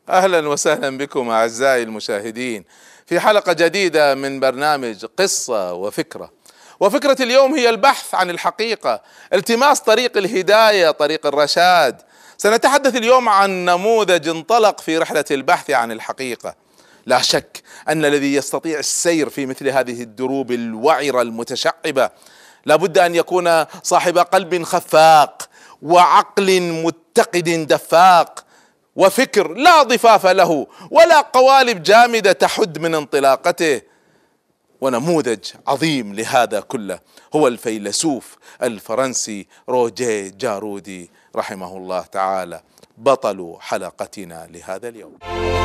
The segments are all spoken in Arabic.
أهلا وسهلا بكم أعزائي المشاهدين في حلقة جديدة من برنامج قصة وفكرة. وفكرة اليوم هي البحث عن الحقيقة، التماس طريق الهداية، طريق الرشاد. سنتحدث اليوم عن نموذج انطلق في رحلة البحث عن الحقيقة. لا شك أن الذي يستطيع السير في مثل هذه الدروب الوعرة المتشعبة لابد أن يكون صاحب قلب خفاق وعقل متقد دفاق وفكر لا ضفاف له ولا قوالب جامدة تحد من انطلاقته. ونموذج عظيم لهذا كله هو الفيلسوف الفرنسي روجيه جارودي رحمه الله تعالى، بطل حلقتنا لهذا اليوم.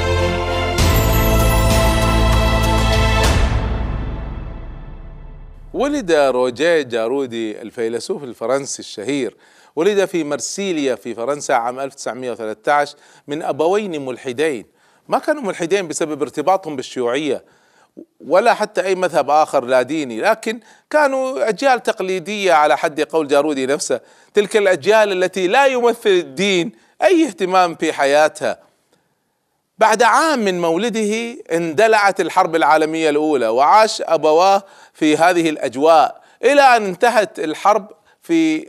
ولد روجيه جارودي الفيلسوف الفرنسي الشهير، ولد في مرسيليا في فرنسا عام 1913 من أبوين ملحدين. ما كانوا ملحدين بسبب ارتباطهم بالشيوعية ولا حتى أي مذهب آخر لا ديني، لكن كانوا أجيال تقليدية على حد قول جارودي نفسه، تلك الأجيال التي لا يمثل الدين أي اهتمام في حياتها. بعد عام من مولده اندلعت الحرب العالمية الأولى وعاش أبواه في هذه الأجواء إلى أن انتهت الحرب في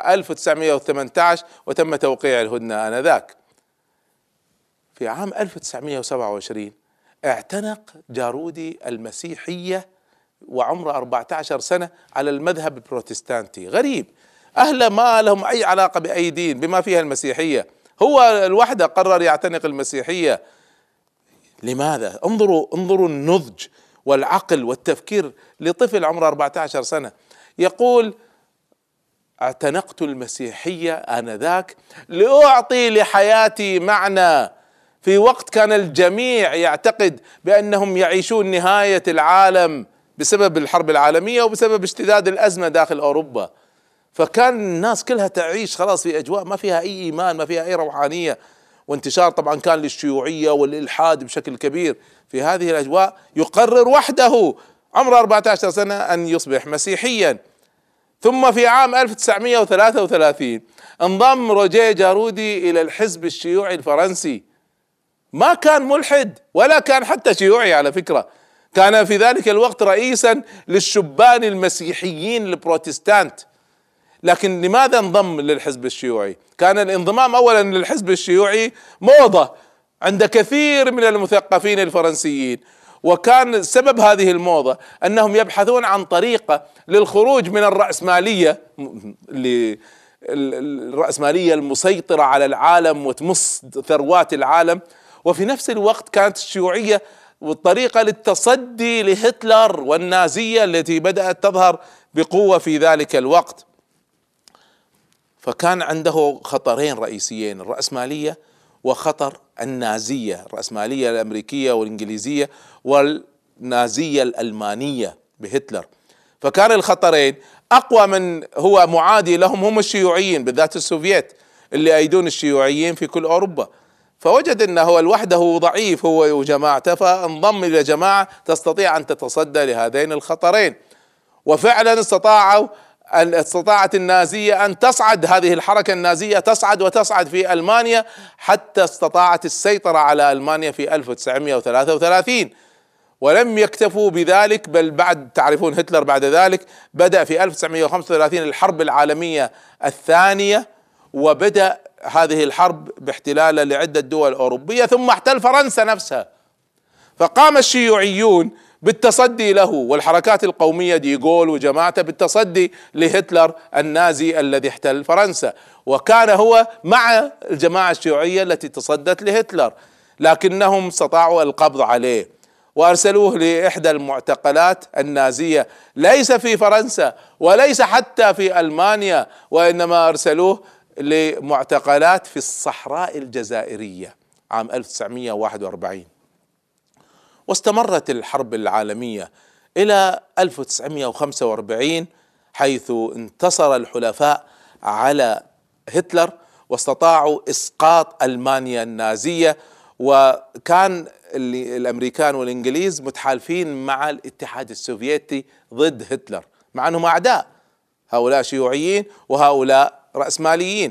1918 وتم توقيع الهدنة آنذاك. في عام 1927 اعتنق جارودي المسيحية وعمره 14 سنة على المذهب البروتستانتي. غريب، أهله ما لهم أي علاقة بأي دين بما فيها المسيحية، هو الوحده قرر يعتنق المسيحية. لماذا؟ انظروا النضج والعقل والتفكير لطفل عمره 14 سنة. يقول: اعتنقت المسيحية آنذاك لأعطي لحياتي معنى، في وقت كان الجميع يعتقد بأنهم يعيشون نهاية العالم بسبب الحرب العالمية وبسبب اشتداد الأزمة داخل أوروبا. فكان الناس كلها تعيش خلاص في أجواء ما فيها أي إيمان، ما فيها أي روحانية، وانتشار طبعا كان للشيوعية والإلحاد بشكل كبير. في هذه الأجواء يقرر وحده عمره 14 سنة أن يصبح مسيحيا. ثم في عام 1933 انضم روجيه جارودي إلى الحزب الشيوعي الفرنسي. ما كان ملحد ولا كان حتى شيوعي على فكرة، كان في ذلك الوقت رئيسا للشبان المسيحيين البروتستانت. لكن لماذا انضم للحزب الشيوعي؟ كان الانضمام اولا للحزب الشيوعي موضة عند كثير من المثقفين الفرنسيين، وكان سبب هذه الموضة انهم يبحثون عن طريقة للخروج من الرأسمالية المسيطرة على العالم وتمص ثروات العالم. وفي نفس الوقت كانت الشيوعية والطريقة للتصدي لهتلر والنازية التي بدأت تظهر بقوة في ذلك الوقت. فكان عنده خطرين رئيسيين: الرأسمالية وخطر النازية، الرأسمالية الأمريكية والإنجليزية والنازية الألمانية بهتلر. فكان الخطرين أقوى من هو معادي لهم هم الشيوعيين، بالذات السوفييت اللي أيدون الشيوعيين في كل أوروبا. فوجد أنه لوحده ضعيف هو وجماعته، فانضم إلى جماعة تستطيع أن تتصدى لهذين الخطرين. وفعلا استطاعت النازية أن تصعد، هذه الحركة النازية تصعد وتصعد في ألمانيا حتى استطاعت السيطرة على ألمانيا في 1933. ولم يكتفوا بذلك، بل بعد تعرفون هتلر بعد ذلك بدأ في 1935 الحرب العالمية الثانية، وبدأ هذه الحرب باحتلاله لعدة دول أوروبية، ثم احتل فرنسا نفسها. فقام الشيوعيون بالتصدي له والحركات القومية ديغول وجماعته بالتصدي لهتلر النازي الذي احتل فرنسا، وكان هو مع الجماعة الشيوعية التي تصدت لهتلر، لكنهم استطاعوا القبض عليه وارسلوه لاحدى المعتقلات النازية، ليس في فرنسا وليس حتى في المانيا، وانما ارسلوه لمعتقلات في الصحراء الجزائرية عام 1941. واستمرت الحرب العالمية إلى 1945 حيث انتصر الحلفاء على هتلر واستطاعوا إسقاط ألمانيا النازية، وكان الأمريكان والإنجليز متحالفين مع الاتحاد السوفيتي ضد هتلر، مع أنهم أعداء، هؤلاء شيوعيين وهؤلاء رأسماليين.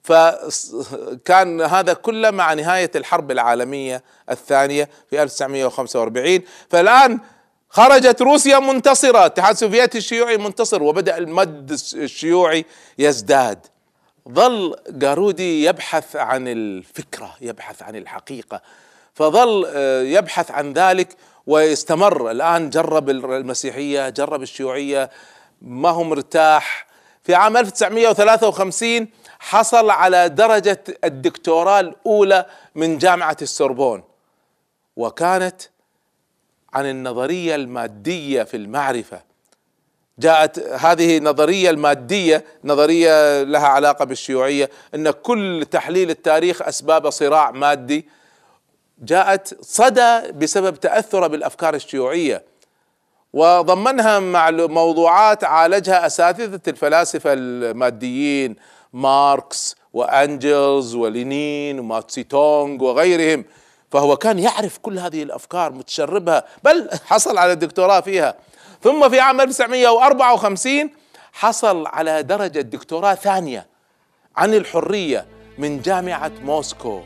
فكان هذا كله مع نهاية الحرب العالمية الثانية في 1945. فالآن خرجت روسيا منتصرة، الاتحاد السوفيتي الشيوعي منتصر، وبدأ المد الشيوعي يزداد. ظل جارودي يبحث عن الفكرة، يبحث عن الحقيقة، فظل يبحث عن ذلك ويستمر. الآن جرب المسيحية، جرب الشيوعية، ما هو مرتاح. في عام 1953 حصل على درجة الدكتوراه الأولى من جامعة السوربون، وكانت عن النظرية المادية في المعرفة. جاءت هذه النظرية المادية نظرية لها علاقة بالشيوعية، أن كل تحليل التاريخ أسباب صراع مادي. جاءت صدى بسبب تأثر بالأفكار الشيوعية، وضمنها مع موضوعات عالجها أساتذة الفلاسفة الماديين ماركس وأنجلز ولينين وماو تسي تونغ وغيرهم. فهو كان يعرف كل هذه الأفكار، متشربها، بل حصل على الدكتوراه فيها. ثم في عام 1954 حصل على درجة دكتوراه ثانية عن الحرية من جامعة موسكو،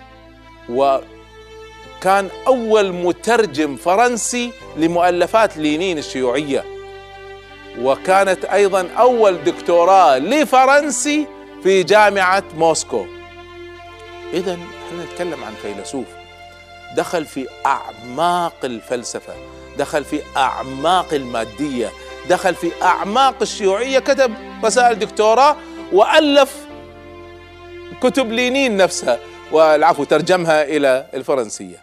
وكان أول مترجم فرنسي لمؤلفات لينين الشيوعية، وكانت أيضا أول دكتوراه لفرنسي في جامعة موسكو. إذن احنا نتكلم عن فيلسوف دخل في أعماق الفلسفة، دخل في أعماق المادية، دخل في أعماق الشيوعية، كتب رسائل دكتوراه وألف كتب لينين نفسها، والعفو ترجمها إلى الفرنسية.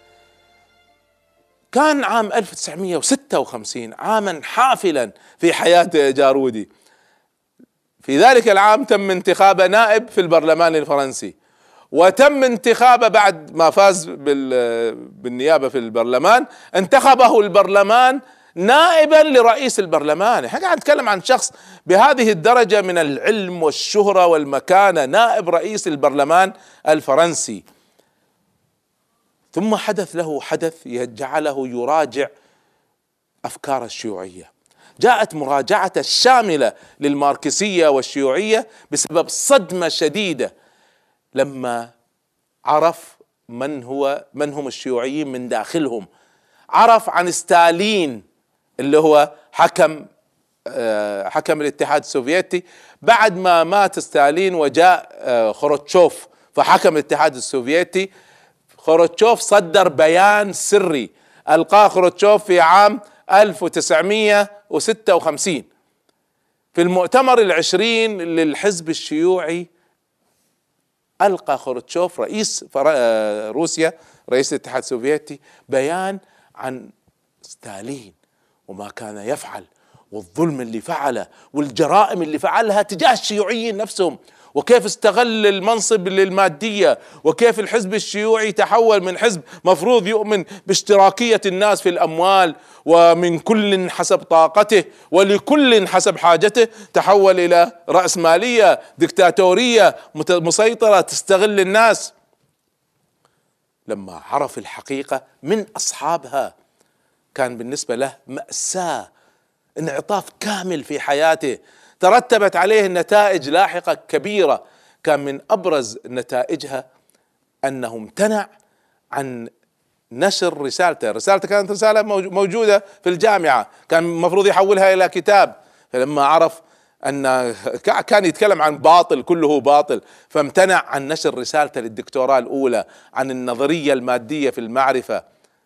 كان عام 1956 عاما حافلا في حياة جارودي. في ذلك العام تم انتخابه نائب في البرلمان الفرنسي، وتم انتخابه بعد ما فاز بالنيابة في البرلمان، انتخبه البرلمان نائبا لرئيس البرلمان. احنا قاعد نتكلم عن شخص بهذه الدرجة من العلم والشهرة والمكانة، نائب رئيس البرلمان الفرنسي. ثم حدث له حدث جعله يراجع أفكار الشيوعية. جاءت مراجعة الشاملة للماركسية والشيوعية بسبب صدمة شديدة لما عرف من هم الشيوعيين من داخلهم. عرف عن ستالين اللي هو حكم الاتحاد السوفيتي بعد ما مات ستالين، وجاء خروتشوف فحكم الاتحاد السوفيتي. خروتشوف صدر بيان سري ألقاه خروتشوف في عام 1956 في المؤتمر العشرين للحزب الشيوعي. ألقى خروتشوف رئيس روسيا رئيس الاتحاد السوفيتي بيان عن ستالين وما كان يفعل، والظلم اللي فعله، والجرائم اللي فعلها تجاه الشيوعيين نفسهم، وكيف استغل المنصب للمادية، وكيف الحزب الشيوعي تحول من حزب مفروض يؤمن باشتراكية الناس في الأموال ومن كل حسب طاقته ولكل حسب حاجته، تحول إلى رأسمالية ديكتاتورية مسيطرة تستغل الناس. لما عرف الحقيقة من أصحابها كان بالنسبة له مأساة، انعطاف كامل في حياته، ترتبت عليه نتائج لاحقة كبيرة. كان من أبرز نتائجها أنه امتنع عن نشر رسالته كانت رسالة موجودة في الجامعة، كان المفروض يحولها إلى كتاب. فلما عرف أن كان يتكلم عن باطل كله باطل، فامتنع عن نشر رسالته للدكتوراه الأولى عن النظرية المادية في المعرفة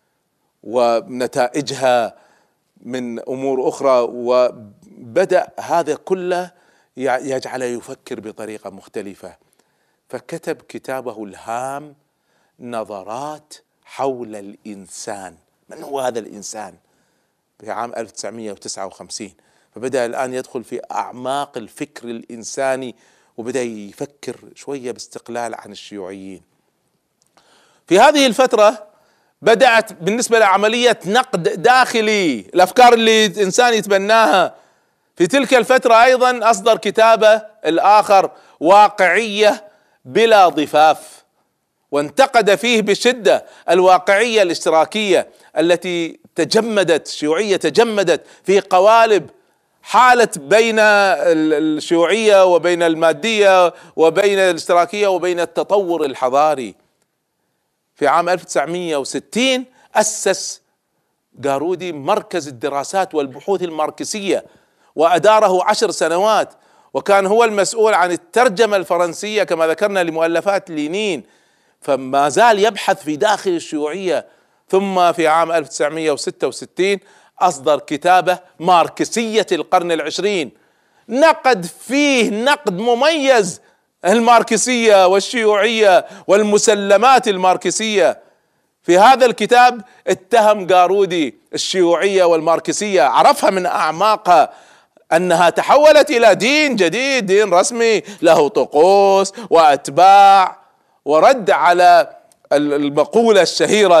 ونتائجها من أمور أخرى. وبدأ هذا كله يجعله يفكر بطريقة مختلفة، فكتب كتابه الهام نظرات حول الإنسان. من هو هذا الإنسان؟ في عام 1959. فبدأ الآن يدخل في أعماق الفكر الإنساني، وبدأ يفكر شوية باستقلال عن الشيوعيين. في هذه الفترة بدأت بالنسبة لعملية نقد داخلي الأفكار اللي الإنسان يتبناها. في تلك الفترة أيضا أصدر كتابه الآخر واقعية بلا ضفاف، وانتقد فيه بشدة الواقعية الاشتراكية التي الشيوعية تجمدت في قوالب حالت بين الشيوعية وبين المادية وبين الاشتراكية وبين التطور الحضاري. في عام 1960 أسس جارودي مركز الدراسات والبحوث الماركسية، وأداره 10 سنوات، وكان هو المسؤول عن الترجمة الفرنسية كما ذكرنا لمؤلفات لينين، فما زال يبحث في داخل الشيوعية. ثم في عام 1966 أصدر كتابه ماركسية القرن العشرين، نقد فيه نقد مميز الماركسية والشيوعية والمسلمات الماركسية. في هذا الكتاب اتهم جارودي الشيوعية والماركسية، عرفها من أعماقها أنها تحولت إلى دين جديد، دين رسمي له طقوس وأتباع، ورد على المقولة الشهيرة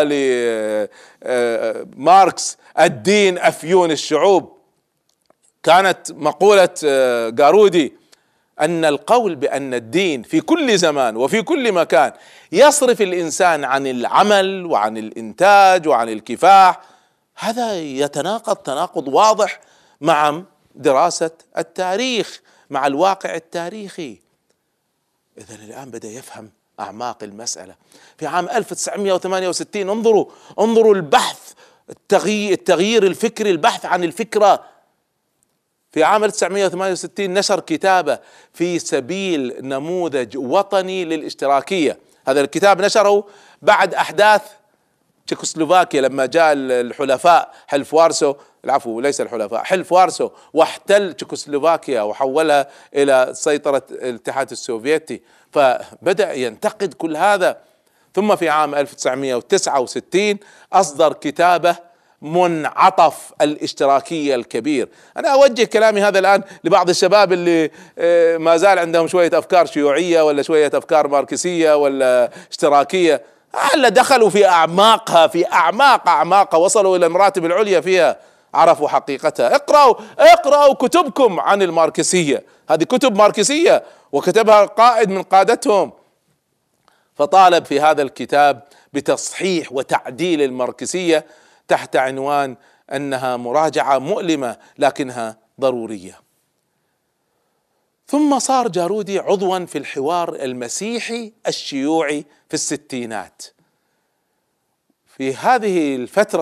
لماركس: الدين أفيون الشعوب. كانت مقولة جارودي أن القول بأن الدين في كل زمان وفي كل مكان يصرف الإنسان عن العمل وعن الإنتاج وعن الكفاح، هذا يتناقض تناقض واضح مع دراسة التاريخ، مع الواقع التاريخي. إذن الآن بدأ يفهم أعماق المسألة. في عام 1968 انظروا البحث، التغيير الفكري، البحث عن الفكرة. في عام 1968 نشر كتابه في سبيل نموذج وطني للاشتراكية. هذا الكتاب نشره بعد أحداث تشيكوسلوفاكيا، لما جاء الحلفاء حلف وارسو، العفو ليس الحلفاء، حلف وارسو، واحتل تشيكوسلوفاكيا وحولها إلى سيطرة الاتحاد السوفيتي، فبدأ ينتقد كل هذا. ثم في عام 1969 أصدر كتابه منعطف الاشتراكية الكبير. أنا أوجه كلامي هذا الآن لبعض الشباب اللي ما زال عندهم شوية أفكار شيوعية ولا شوية أفكار ماركسية ولا اشتراكية، هلا دخلوا في أعماقها، في أعماقها، وصلوا إلى المراتب العليا فيها، عرفوا حقيقتها. اقرأوا كتبكم عن الماركسية، هذه كتب ماركسية وكتبها قائد من قادتهم. فطالب في هذا الكتاب بتصحيح وتعديل الماركسية تحت عنوان أنها مراجعة مؤلمة لكنها ضرورية. ثم صار جارودي عضوا في الحوار المسيحي الشيوعي في الستينات. في هذه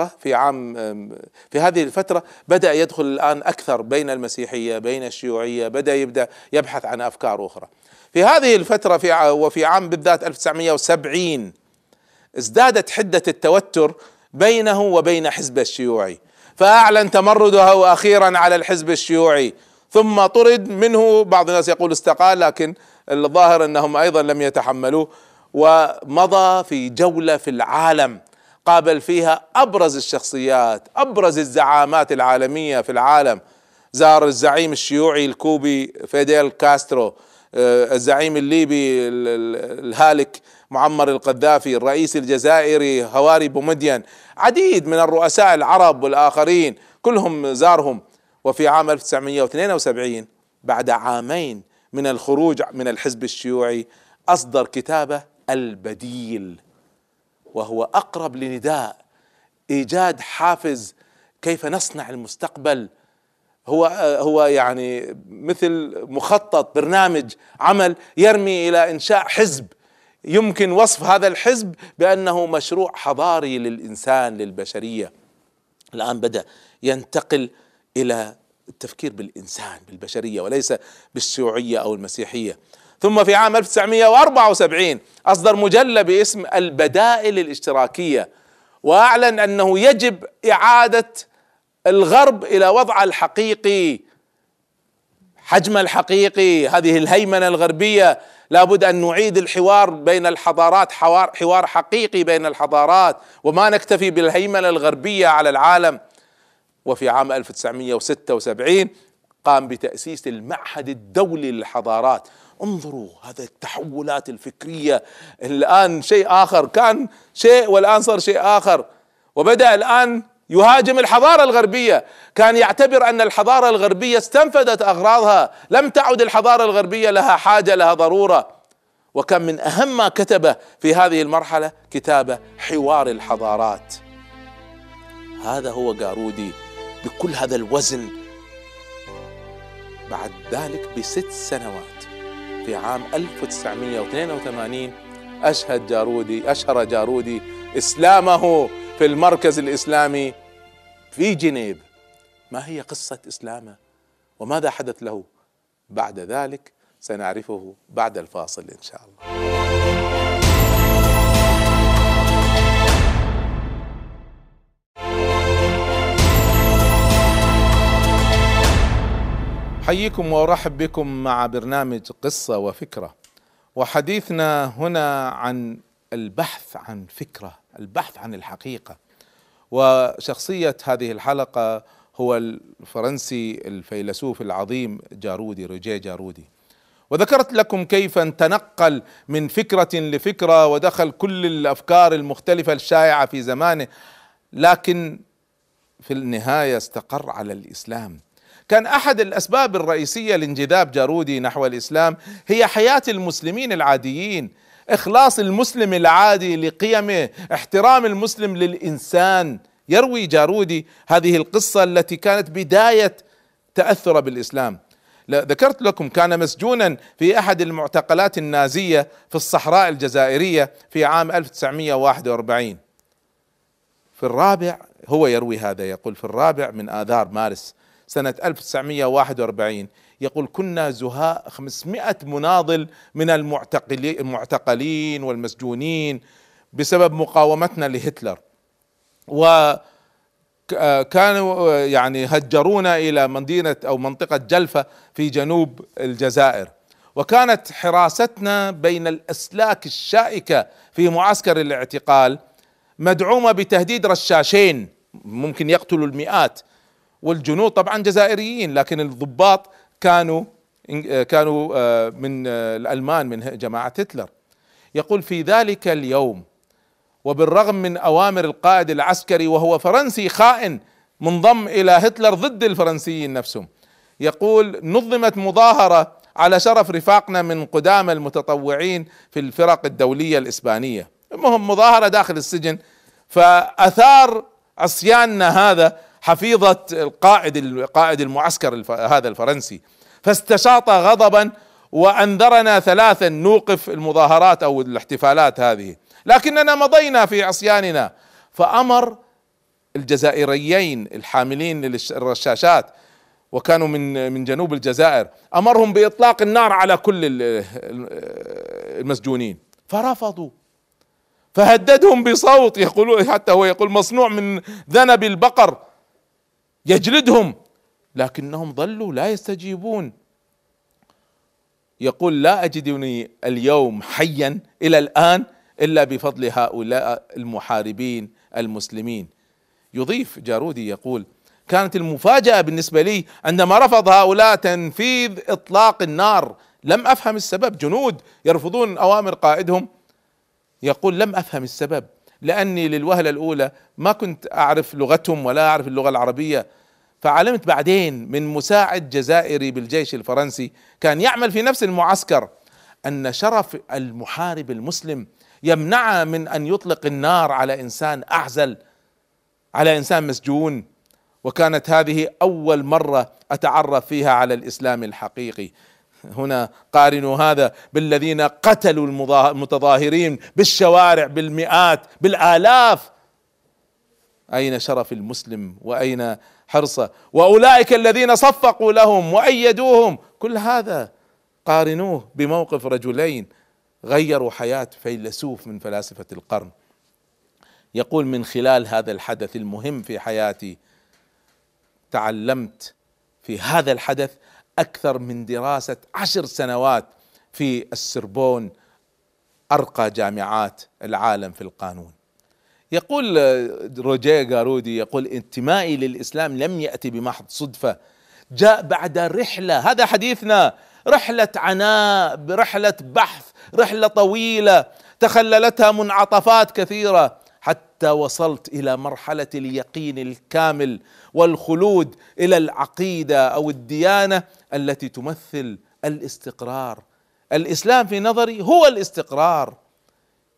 الفترة بدأ يدخل الآن أكثر بين المسيحية بين الشيوعية، يبدأ يبحث عن أفكار أخرى. في هذه الفترة وفي عام بالذات 1970 ازدادت حدة التوتر بينه وبين حزب الشيوعي، فأعلن تمرده أخيرا على الحزب الشيوعي، ثم طرد منه. بعض الناس يقول استقال، لكن الظاهر أنهم أيضا لم يتحملوه، ومضى في جولة في العالم قابل فيها أبرز الشخصيات، أبرز الزعامات العالمية في العالم. زار الزعيم الشيوعي الكوبي فيديل كاسترو، الزعيم الليبي الهالك معمر القذافي، الرئيس الجزائري هواري بومدين، عديد من الرؤساء العرب والآخرين كلهم زارهم. وفي عام 1972 بعد عامين من الخروج من الحزب الشيوعي أصدر كتابه البديل، وهو أقرب لنداء إيجاد حافز كيف نصنع المستقبل. هو يعني مثل مخطط، برنامج عمل يرمي إلى إنشاء حزب، يمكن وصف هذا الحزب بأنه مشروع حضاري للإنسان، للبشرية. الآن بدأ ينتقل إلى التفكير بالإنسان، بالبشرية، وليس بالشيوعية أو المسيحية. ثم في عام 1974 أصدر مجلة باسم البدائل الاشتراكية، وأعلن أنه يجب إعادة الغرب إلى وضع الحقيقي، حجم الحقيقي، هذه الهيمنة الغربية. لابد أن نعيد الحوار بين الحضارات، حوار حقيقي بين الحضارات، وما نكتفي بالهيمنة الغربية على العالم. وفي عام 1976 قام بتأسيس المعهد الدولي للحضارات. انظروا هذه التحولات الفكرية، الآن شيء آخر، كان شيء والآن صار شيء آخر، وبدأ الآن يهاجم الحضارة الغربية. كان يعتبر أن الحضارة الغربية استنفذت أغراضها، لم تعد الحضارة الغربية لها حاجة، لها ضرورة. وكان من أهم ما كتبه في هذه المرحلة كتابه حوار الحضارات. هذا هو جارودي بكل هذا الوزن بعد ذلك ب6 سنوات في عام 1982 أشهر جارودي إسلامه في المركز الإسلامي في جنيف. ما هي قصة إسلامه وماذا حدث له بعد ذلك سنعرفه بعد الفاصل إن شاء الله. حييكم وارحب بكم مع برنامج قصة وفكرة، وحديثنا هنا عن البحث عن فكرة، البحث عن الحقيقة. وشخصية هذه الحلقة هو الفرنسي الفيلسوف العظيم روجيه جارودي. وذكرت لكم كيف تنقل من فكرة لفكرة ودخل كل الأفكار المختلفة الشائعة في زمانه، لكن في النهاية استقر على الإسلام. كان أحد الأسباب الرئيسية لانجذاب جارودي نحو الإسلام هي حياة المسلمين العاديين، إخلاص المسلم العادي لقيمه، احترام المسلم للإنسان. يروي جارودي هذه القصة التي كانت بداية تأثره بالإسلام. ذكرت لكم كان مسجونا في أحد المعتقلات النازية في الصحراء الجزائرية في عام 1941. هو يروي هذا، يقول في 4 من آذار مارس سنة 1941 يقول: كنا زهاء 500 مناضل من المعتقلين والمسجونين بسبب مقاومتنا لهتلر، وكانوا يعني هجرونا إلى مدينة أو منطقة جلفة في جنوب الجزائر، وكانت حراستنا بين الأسلاك الشائكة في معسكر الاعتقال مدعومة بتهديد رشاشين ممكن يقتلوا المئات، والجنود طبعا جزائريين، لكن الضباط كانوا من الألمان من جماعة هتلر. يقول: في ذلك اليوم وبالرغم من أوامر القائد العسكري وهو فرنسي خائن منضم إلى هتلر ضد الفرنسيين نفسهم، يقول: نظمت مظاهرة على شرف رفاقنا من قدامى المتطوعين في الفرق الدولية الإسبانية. المهم مظاهرة داخل السجن، فأثار عصياننا هذا حفيظة قائد المعسكر هذا الفرنسي، فاستشاط غضبا وأنذرنا 3 نوقف المظاهرات أو الاحتفالات هذه، لكننا مضينا في عصياننا. فأمر الجزائريين الحاملين للرشاشات وكانوا من جنوب الجزائر، أمرهم بإطلاق النار على كل المسجونين، فرفضوا، فهددهم بصوت يقولون، حتى هو يقول مصنوع من ذنب البقر، يجلدهم، لكنهم ظلوا لا يستجيبون. يقول: لا أجدني اليوم حيا إلى الآن إلا بفضل هؤلاء المحاربين المسلمين. يضيف جارودي يقول: كانت المفاجأة بالنسبة لي عندما رفض هؤلاء تنفيذ إطلاق النار، لم أفهم السبب. جنود يرفضون أوامر قائدهم. يقول: لم أفهم السبب، لأني للوهلة الأولى ما كنت أعرف لغتهم ولا أعرف اللغة العربية. فعلمت بعدين من مساعد جزائري بالجيش الفرنسي كان يعمل في نفس المعسكر أن شرف المحارب المسلم يمنعه من أن يطلق النار على إنسان أعزل، على إنسان مسجون. وكانت هذه أول مرة أتعرف فيها على الإسلام الحقيقي. هنا قارنوا هذا بالذين قتلوا المتظاهرين بالشوارع بالمئات بالآلاف. أين شرف المسلم وأين حرصه؟ وأولئك الذين صفقوا لهم وأيدوهم، كل هذا قارنوه بموقف رجلين غيروا حياة فيلسوف من فلاسفة القرن. يقول: من خلال هذا الحدث المهم في حياتي تعلمت في هذا الحدث أكثر من دراسة 10 سنوات في السربون، أرقى جامعات العالم في القانون. يقول روجيه جارودي، يقول: انتمائي للإسلام لم يأتي بمحض صدفة، جاء بعد رحلة، هذا حديثنا، رحلة عناء، برحلة بحث، رحلة طويلة تخللتها منعطفات كثيرة حتى وصلت إلى مرحلة اليقين الكامل والخلود إلى العقيدة أو الديانة التي تمثل الاستقرار. الإسلام في نظري هو الاستقرار.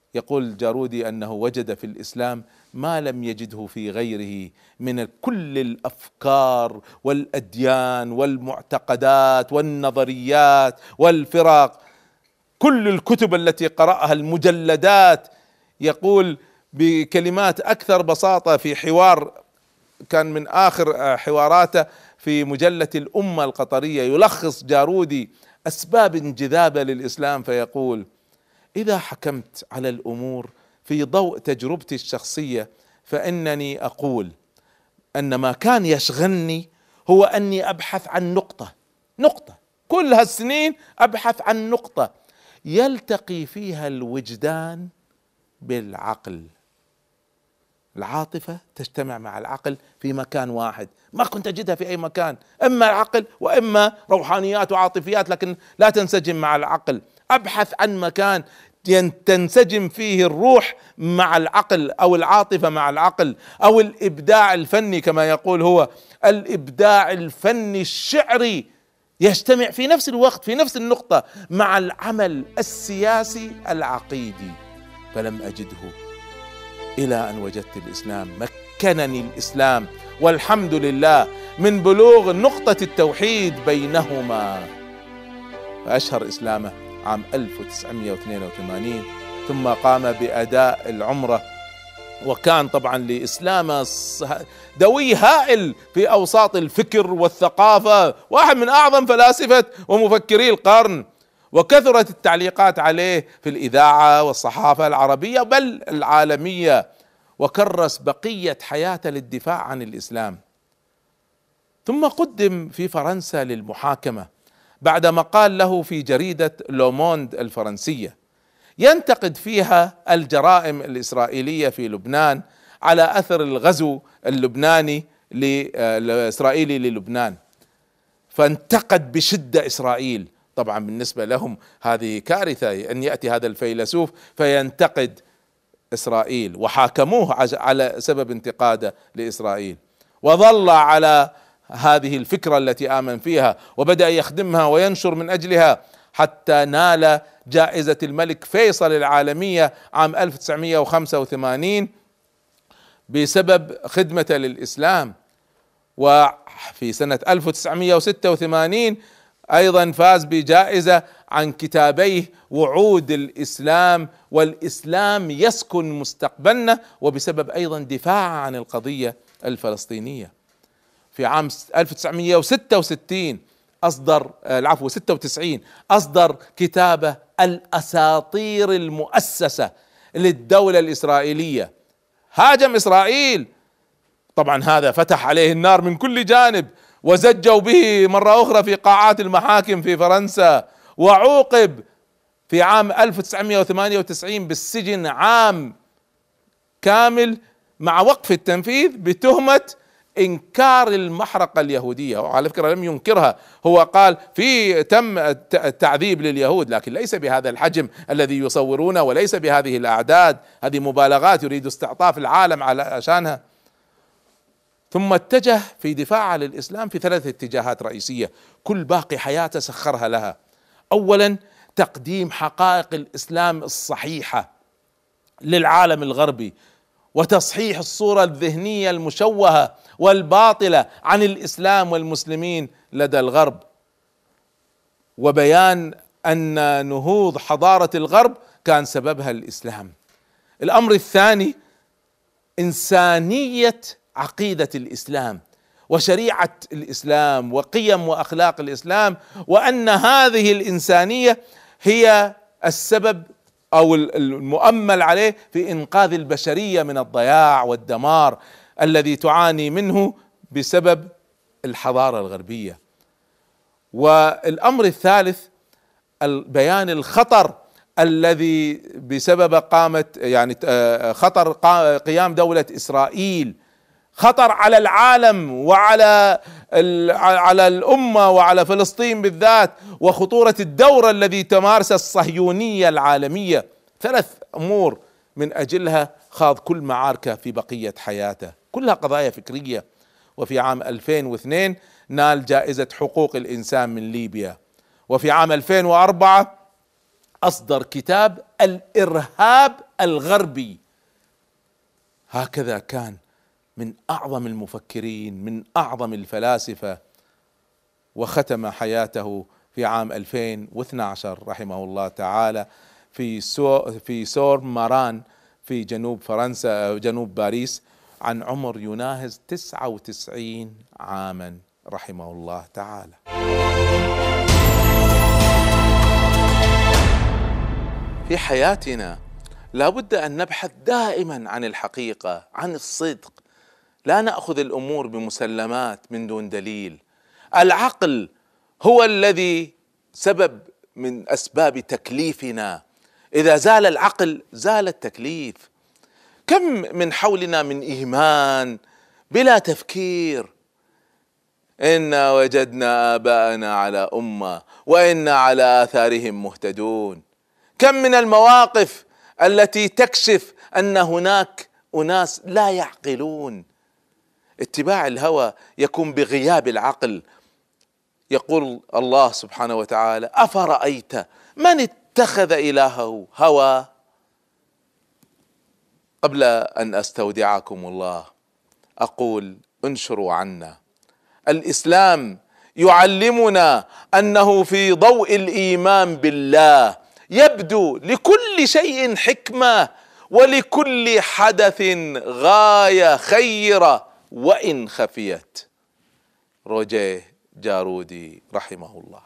يقول جارودي أنه وجد في الإسلام ما لم يجده في غيره من كل الأفكار والأديان والمعتقدات والنظريات والفرق، كل الكتب التي قرأها، المجلدات. يقول بكلمات أكثر بساطة في حوار كان من آخر حواراته في مجلة الأمة القطرية، يلخص جارودي أسباب انجذابه للإسلام فيقول: إذا حكمت على الأمور في ضوء تجربتي الشخصية فإنني أقول أن ما كان يشغلني هو أني أبحث عن نقطة كل هالسنين أبحث عن نقطة يلتقي فيها الوجدان بالعقل، العاطفة تجتمع مع العقل في مكان واحد، ما كنت أجدها في أي مكان، إما العقل وإما روحانيات وعاطفيات، لكن لا تنسجم مع العقل. أبحث عن مكان تنسجم فيه الروح مع العقل، أو العاطفة مع العقل، أو الإبداع الفني كما يقول هو، الإبداع الفني الشعري يجتمع في نفس الوقت في نفس النقطة مع العمل السياسي العقيدي. فلم أجده إلى أن وجدت الإسلام، مكنني الإسلام والحمد لله من بلوغ نقطة التوحيد بينهما. فأشهر إسلامه عام 1982، ثم قام بأداء العمرة، وكان طبعا لإسلامه دوي هائل في أوساط الفكر والثقافة، واحد من أعظم فلاسفة ومفكري القرن، وكثرت التعليقات عليه في الإذاعة والصحافة العربية بل العالمية، وكرس بقية حياته للدفاع عن الإسلام. ثم قدم في فرنسا للمحاكمة بعد مقال له في جريدة لوموند الفرنسية ينتقد فيها الجرائم الإسرائيلية في لبنان على أثر الغزو الإسرائيلي للبنان، فانتقد بشدة إسرائيل. طبعا بالنسبة لهم هذه كارثة أن يأتي هذا الفيلسوف فينتقد إسرائيل، وحاكموه على سبب انتقاده لإسرائيل، وظل على هذه الفكرة التي آمن فيها وبدأ يخدمها وينشر من أجلها، حتى نال جائزة الملك فيصل العالمية عام 1985 بسبب خدمته للإسلام. وفي سنة 1986 أيضا فاز بجائزة عن كتابيه وعود الإسلام والإسلام يسكن مستقبلنا، وبسبب أيضا دفاع عن القضية الفلسطينية. في عام 1996 أصدر كتابه الأساطير المؤسسة للدولة الإسرائيلية، هاجم إسرائيل، طبعا هذا فتح عليه النار من كل جانب، وزجوا به مرة أخرى في قاعات المحاكم في فرنسا، وعوقب في عام 1998 بالسجن عام كامل مع وقف التنفيذ بتهمة إنكار المحرقة اليهودية. وعلى فكرة لم ينكرها، هو قال تم التعذيب لليهود، لكن ليس بهذا الحجم الذي يصورونه، وليس بهذه الأعداد، هذه مبالغات يريد استعطاف العالم علشانها. ثم اتجه في دفاع عن الإسلام في 3 اتجاهات رئيسية كل باقي حياته سخرها لها. أولا، تقديم حقائق الإسلام الصحيحة للعالم الغربي، وتصحيح الصورة الذهنية المشوهة والباطلة عن الإسلام والمسلمين لدى الغرب، وبيان أن نهوض حضارة الغرب كان سببها الإسلام. الأمر الثاني، إنسانية عقيدة الإسلام وشريعة الإسلام وقيم وأخلاق الإسلام، وأن هذه الإنسانية هي السبب أو المؤمل عليه في إنقاذ البشرية من الضياع والدمار الذي تعاني منه بسبب الحضارة الغربية. والأمر الثالث، بيان الخطر الذي بسبب خطر قيام دولة إسرائيل، خطر على العالم وعلى الأمة وعلى فلسطين بالذات، وخطورة الدور الذي تمارسه الصهيونية العالمية. 3 أمور من أجلها خاض كل معاركه في بقية حياته، كلها قضايا فكرية. وفي عام 2002 نال جائزة حقوق الإنسان من ليبيا، وفي عام 2004 أصدر كتاب الإرهاب الغربي. هكذا كان من أعظم المفكرين، من أعظم الفلاسفة، وختم حياته في عام 2012 رحمه الله تعالى في سور ماران في جنوب فرنسا، جنوب باريس، عن عمر يناهز 99 عاما رحمه الله تعالى. في حياتنا لا بد أن نبحث دائما عن الحقيقة، عن الصدق، لا نأخذ الأمور بمسلمات من دون دليل. العقل هو الذي سبب من أسباب تكليفنا، إذا زال العقل زال التكليف. كم من حولنا من إيمان بلا تفكير، إنا وجدنا آباءنا على أمة وإنا على آثارهم مهتدون. كم من المواقف التي تكشف أن هناك أناس لا يعقلون. اتباع الهوى يكون بغياب العقل. يقول الله سبحانه وتعالى: أفرأيت من اتخذ إلهه هوى. قبل أن أستودعكم الله أقول: انشروا عنا. الإسلام يعلمنا أنه في ضوء الإيمان بالله يبدو لكل شيء حكمة، ولكل حدث غاية خيرة وإن خفيت. روجيه جارودي رحمه الله.